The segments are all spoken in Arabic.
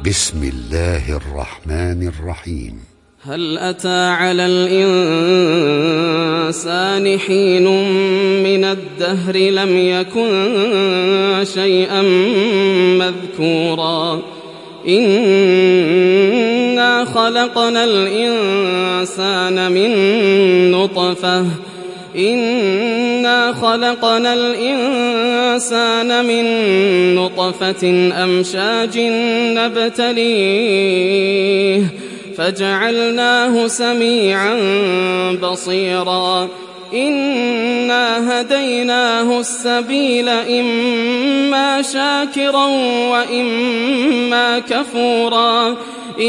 بسم الله الرحمن الرحيم. هل أتى على الإنسان حين من الدهر لم يكن شيئا مذكورا إنا خلقنا الإنسان من نطفة أمشاج نبتليه فجعلناه سميعا بصيرا إنا هديناه السبيل إما شاكرا وإما كفورا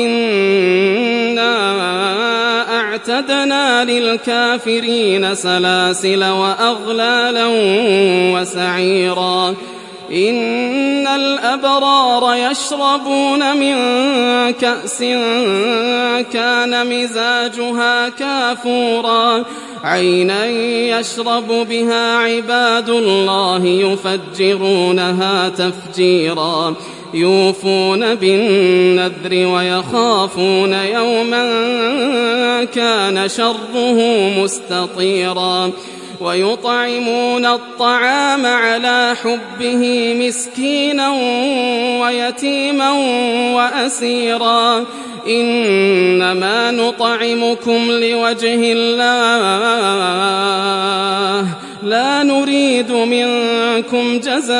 إنا أعتدنا للكافرين سلاسل وأغلالا وسعيرا إن الأبرار يشربون من كأس كان مزاجها كافورا عينا يشرب بها عباد الله يفجرونها تفجيرا يوفون بالنذر ويخافون يوما كان شره مستطيرا ويطعمون الطعام على حبه مسكينا ويتيما وأسيرا إنما نطعمكم لوجه الله لا نريد منكم جزاء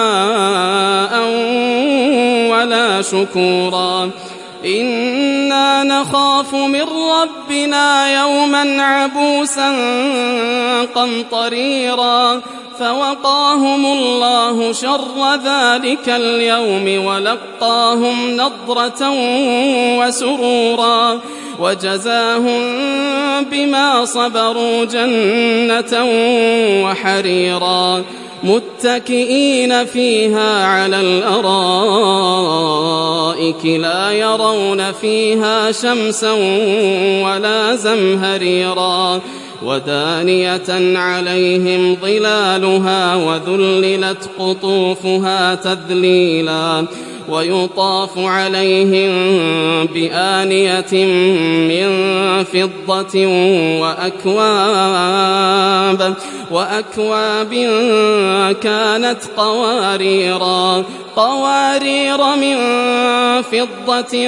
ولا شكورا إنا نخاف من ربنا يوما عبوسا قمطريرا فوقاهم الله شر ذلك اليوم ولقاهم نضرة وسرورا وجزاهم بما صبروا جنة وحريرا متكئين فيها على الأرائك لا يرون فيها شمسا ولا زمهريرا ودانية عليهم ظلالها وذللت قطوفها تذليلا ويطاف عليهم بآنية من فضة وأكواب كانت قوارير من فضة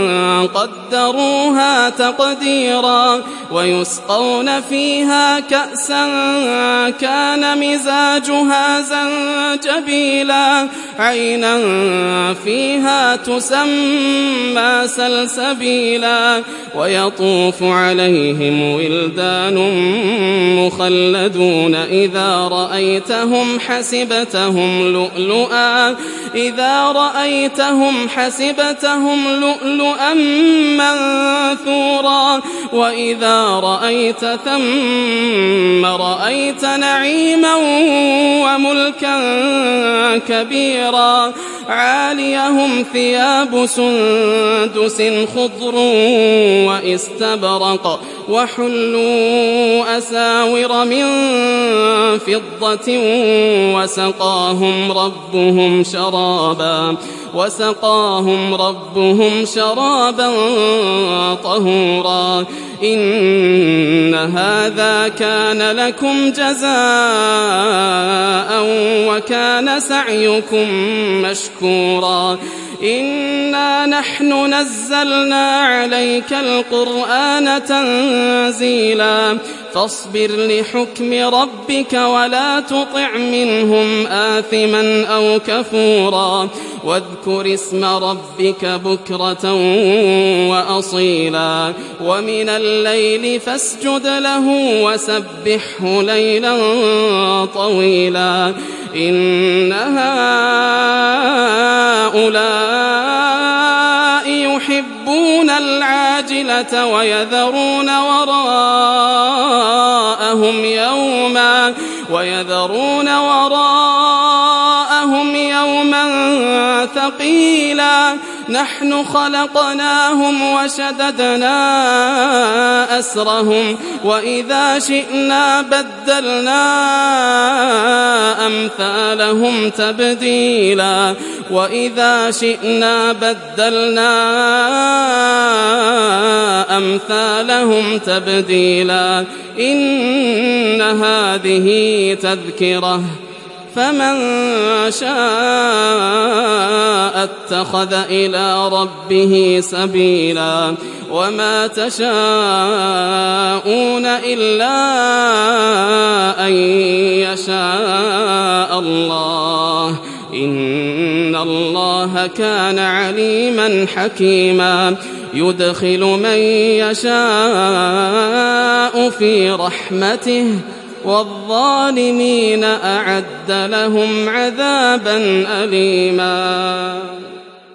قدروها تقديرا ويسقون فيها كأسا كان مزاجها زنجبيلا عينا فيها تسمى سلسبيلا ويطوف عليهم ولدان مخلدون إذا رأيتهم حسبتهم لؤلؤا منثورا وإذا رأيت ثم رأيت نعيما وملكا كبيرا عاليهم ثياب سندس خضر واستبرق وحلوا أساور من فضة وسقاهم ربهم شرابا طهورا إن هذا كان لكم جزاء وكان سعيكم مشكورا إنا نحن نزلنا عليك القرآن تنزيلا فاصبر لحكم ربك ولا تطع منهم آثما أو كفورا واذكر اسم ربك بكرة وأصيلا ومن الليل فاسجد له وسبحه ليلا طويلا إن هؤلاء يحبون العاجلة ويذرون وراءهم يوما ثقيلا نحن خلقناهم وشددنا أسرهم وإذا شئنا بدلنا أمثالهم تبديلا وإذا شئنا بدلنا أمثالهم تبديلا إن هذه تذكرة فمن شاء اتخذ إلى ربه سبيلا وما تشاءون إلا أن يشاء الله إن الله كان عليما حكيما يدخل من يشاء في رحمته والظالمين أعد لهم عذابا أليما.